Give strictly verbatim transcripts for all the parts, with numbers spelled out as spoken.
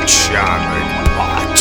Charming Pot.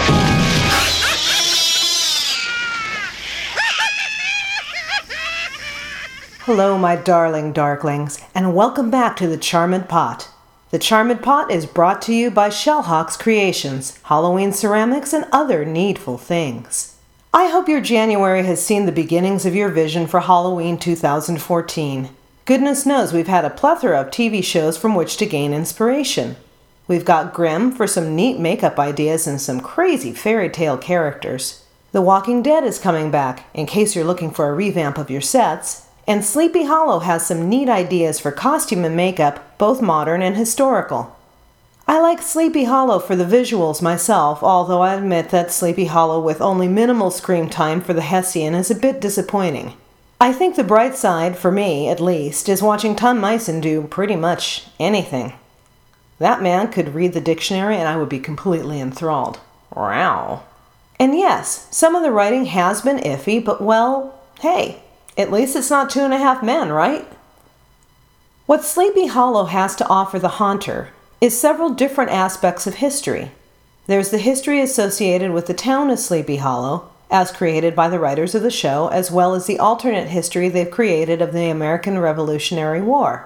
Hello, my darling darklings, and welcome back to the Charmed Pot. The Charmed Pot is brought to you by Shellhawks Creations, Halloween ceramics, and other needful things. I hope your January has seen the beginnings of your vision for Halloween two thousand fourteen. Goodness knows we've had a plethora of T V shows from which to gain inspiration. We've got Grimm for some neat makeup ideas and some crazy fairy tale characters. The Walking Dead is coming back, in case you're looking for a revamp of your sets. And Sleepy Hollow has some neat ideas for costume and makeup, both modern and historical. I like Sleepy Hollow for the visuals myself, although I admit that Sleepy Hollow with only minimal screen time for the Hessian is a bit disappointing. I think the bright side, for me at least, is watching Tom Meissen do pretty much anything. That man could read the dictionary and I would be completely enthralled. Wow. And yes, some of the writing has been iffy, but well, hey, at least it's not Two and a Half Men, right? What Sleepy Hollow has to offer the Haunter is several different aspects of history. There's the history associated with the town of Sleepy Hollow, as created by the writers of the show, as well as the alternate history they've created of the American Revolutionary War.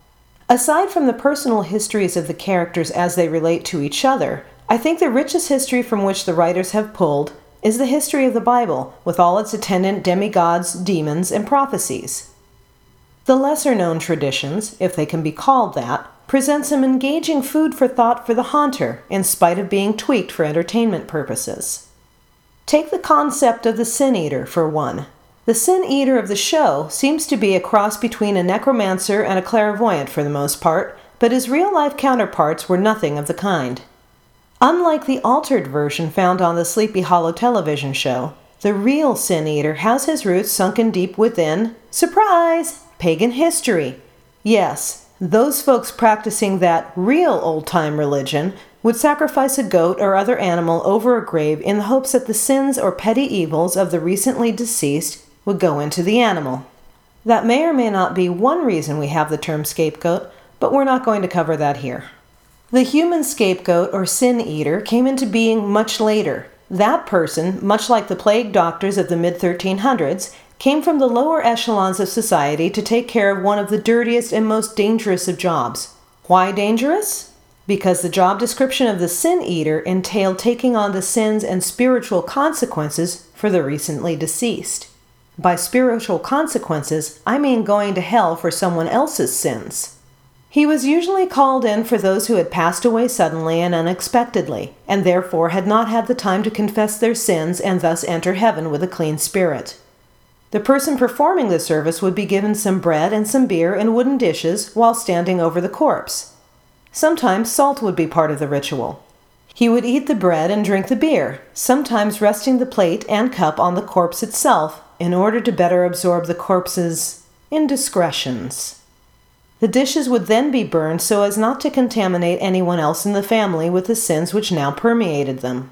Aside from the personal histories of the characters as they relate to each other, I think the richest history from which the writers have pulled is the history of the Bible, with all its attendant demigods, demons, and prophecies. The lesser-known traditions, if they can be called that, present some engaging food for thought for the Haunter, in spite of being tweaked for entertainment purposes. Take the concept of the Sin Eater, for one. The Sin Eater of the show seems to be a cross between a necromancer and a clairvoyant for the most part, but his real-life counterparts were nothing of the kind. Unlike the altered version found on the Sleepy Hollow television show, the real Sin Eater has his roots sunken deep within, surprise, pagan history. Yes, those folks practicing that real old-time religion would sacrifice a goat or other animal over a grave in the hopes that the sins or petty evils of the recently deceased would go into the animal. That may or may not be one reason we have the term scapegoat, but we're not going to cover that here. The human scapegoat or sin eater came into being much later. That person, much like the plague doctors of the mid thirteen hundreds, came from the lower echelons of society to take care of one of the dirtiest and most dangerous of jobs. Why dangerous? Because the job description of the sin eater entailed taking on the sins and spiritual consequences for the recently deceased. By spiritual consequences, I mean going to hell for someone else's sins. He was usually called in for those who had passed away suddenly and unexpectedly, and therefore had not had the time to confess their sins and thus enter heaven with a clean spirit. The person performing the service would be given some bread and some beer in wooden dishes while standing over the corpse. Sometimes salt would be part of the ritual. He would eat the bread and drink the beer, sometimes resting the plate and cup on the corpse itself in order to better absorb the corpse's indiscretions. The dishes would then be burned so as not to contaminate anyone else in the family with the sins which now permeated them.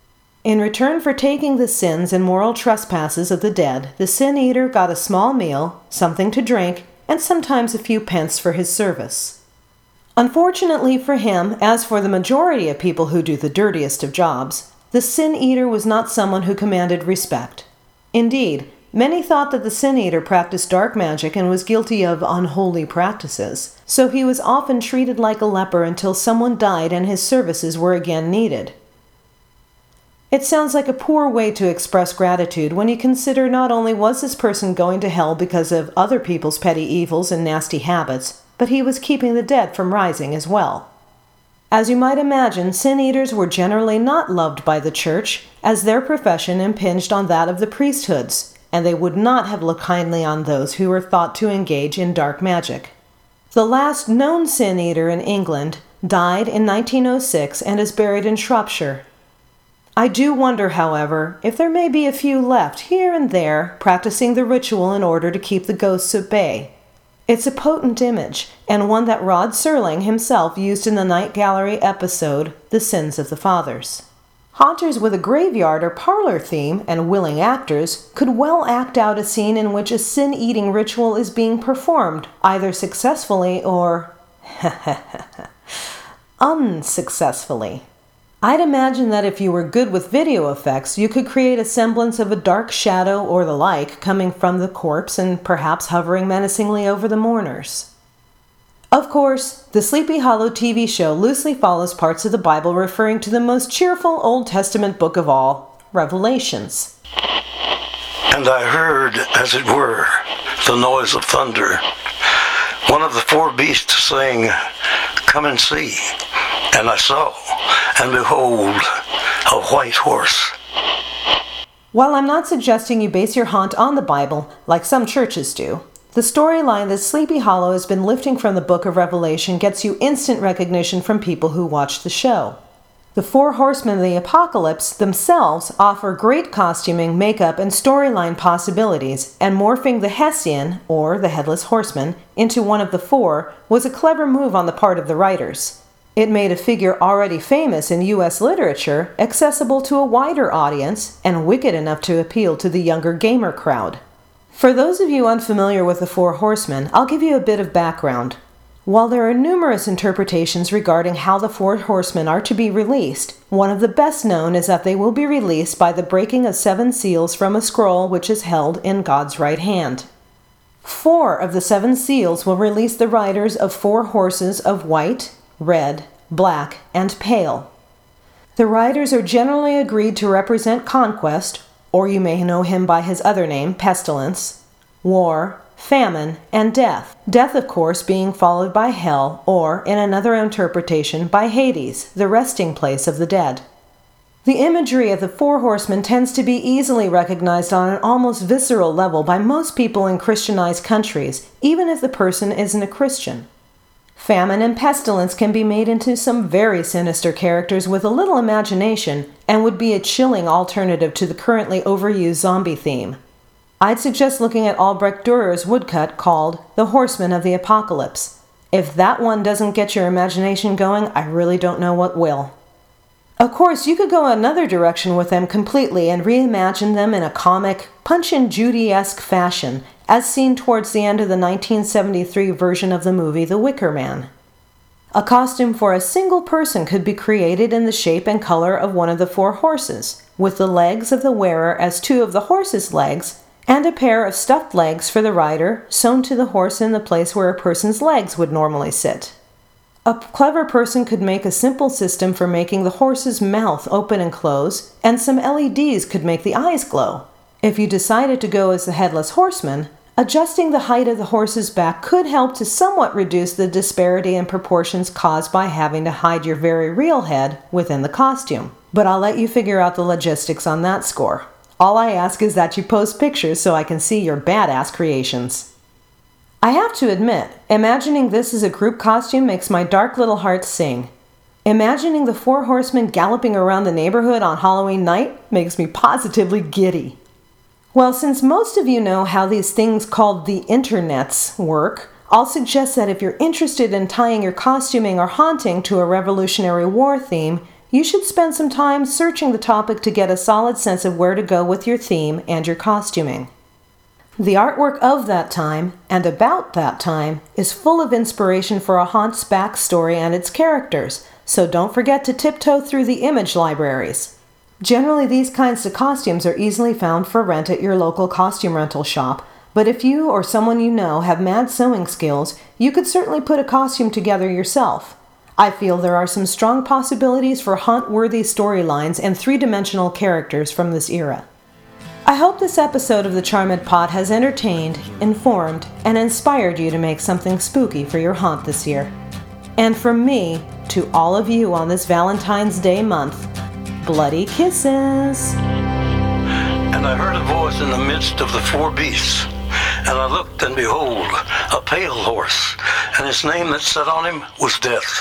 In return for taking the sins and moral trespasses of the dead, the sin eater got a small meal, something to drink, and sometimes a few pence for his service. Unfortunately for him, as for the majority of people who do the dirtiest of jobs, the sin eater was not someone who commanded respect. Indeed, many thought that the Sin Eater practiced dark magic and was guilty of unholy practices, so he was often treated like a leper until someone died and his services were again needed. It sounds like a poor way to express gratitude when you consider not only was this person going to hell because of other people's petty evils and nasty habits, but he was keeping the dead from rising as well. As you might imagine, sin eaters were generally not loved by the church, as their profession impinged on that of the priesthoods, and they would not have looked kindly on those who were thought to engage in dark magic. The last known sin eater in England died in nineteen oh six and is buried in Shropshire. I do wonder, however, if there may be a few left here and there practicing the ritual in order to keep the ghosts at bay. It's a potent image, and one that Rod Serling himself used in the Night Gallery episode, The Sins of the Fathers. Haunters with a graveyard or parlor theme and willing actors could well act out a scene in which a sin-eating ritual is being performed, either successfully or unsuccessfully. I'd imagine that if you were good with video effects, you could create a semblance of a dark shadow or the like coming from the corpse and perhaps hovering menacingly over the mourners. Of course, the Sleepy Hollow T V show loosely follows parts of the Bible referring to the most cheerful Old Testament book of all, Revelations. And I heard, as it were, the noise of thunder. One of the four beasts saying, "Come and see." And I saw, and behold, a white horse. While I'm not suggesting you base your haunt on the Bible, like some churches do, the storyline that Sleepy Hollow has been lifting from the book of Revelation gets you instant recognition from people who watch the show. The Four Horsemen of the Apocalypse themselves offer great costuming, makeup, and storyline possibilities, and morphing the Hessian, or the Headless Horseman, into one of the four was a clever move on the part of the writers. It made a figure already famous in U S literature accessible to a wider audience and wicked enough to appeal to the younger gamer crowd. For those of you unfamiliar with the Four Horsemen, I'll give you a bit of background. While there are numerous interpretations regarding how the Four Horsemen are to be released, one of the best known is that they will be released by the breaking of seven seals from a scroll which is held in God's right hand. Four of the seven seals will release the riders of four horses of white, red, black, and pale. The riders are generally agreed to represent conquest, or you may know him by his other name, pestilence, war, famine, and death. Death, of course, being followed by hell, or, in another interpretation, by Hades, the resting place of the dead. The imagery of the Four Horsemen tends to be easily recognized on an almost visceral level by most people in Christianized countries, even if the person isn't a Christian. Famine and pestilence can be made into some very sinister characters with a little imagination and would be a chilling alternative to the currently overused zombie theme. I'd suggest looking at Albrecht Dürer's woodcut called The Horsemen of the Apocalypse. If that one doesn't get your imagination going, I really don't know what will. Of course, you could go another direction with them completely and reimagine them in a comic, Punch and Judy-esque fashion, as seen towards the end of the nineteen seventy-three version of the movie The Wicker Man. A costume for a single person could be created in the shape and color of one of the four horses, with the legs of the wearer as two of the horse's legs, and a pair of stuffed legs for the rider sewn to the horse in the place where a person's legs would normally sit. A clever person could make a simple system for making the horse's mouth open and close, and some L E Ds could make the eyes glow. If you decided to go as the Headless Horseman, adjusting the height of the horse's back could help to somewhat reduce the disparity in proportions caused by having to hide your very real head within the costume. But I'll let you figure out the logistics on that score. All I ask is that you post pictures so I can see your badass creations. I have to admit, imagining this as a group costume makes my dark little heart sing. Imagining the Four Horsemen galloping around the neighborhood on Halloween night makes me positively giddy. Well, since most of you know how these things called the internets work, I'll suggest that if you're interested in tying your costuming or haunting to a Revolutionary War theme, you should spend some time searching the topic to get a solid sense of where to go with your theme and your costuming. The artwork of that time, and about that time, is full of inspiration for a haunt's backstory and its characters, so don't forget to tiptoe through the image libraries. Generally, these kinds of costumes are easily found for rent at your local costume rental shop, but if you or someone you know have mad sewing skills, you could certainly put a costume together yourself. I feel there are some strong possibilities for haunt-worthy storylines and three-dimensional characters from this era. I hope this episode of The Charmed Pot has entertained, informed, and inspired you to make something spooky for your haunt this year. And from me, to all of you on this Valentine's Day month, bloody kisses! And I heard a voice in the midst of the four beasts, and I looked, and behold, a pale horse, and his name that sat on him was Death,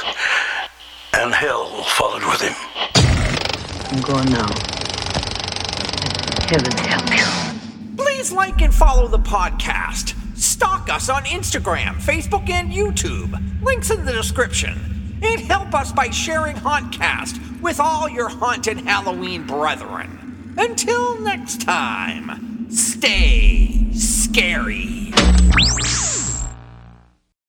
and hell followed with him. I'm going now. Heaven help you. Please like and follow the podcast. Stalk us on Instagram, Facebook, and YouTube. Links in the description. And help us by sharing Hauntcast with all your haunted Halloween brethren. Until next time, stay scary.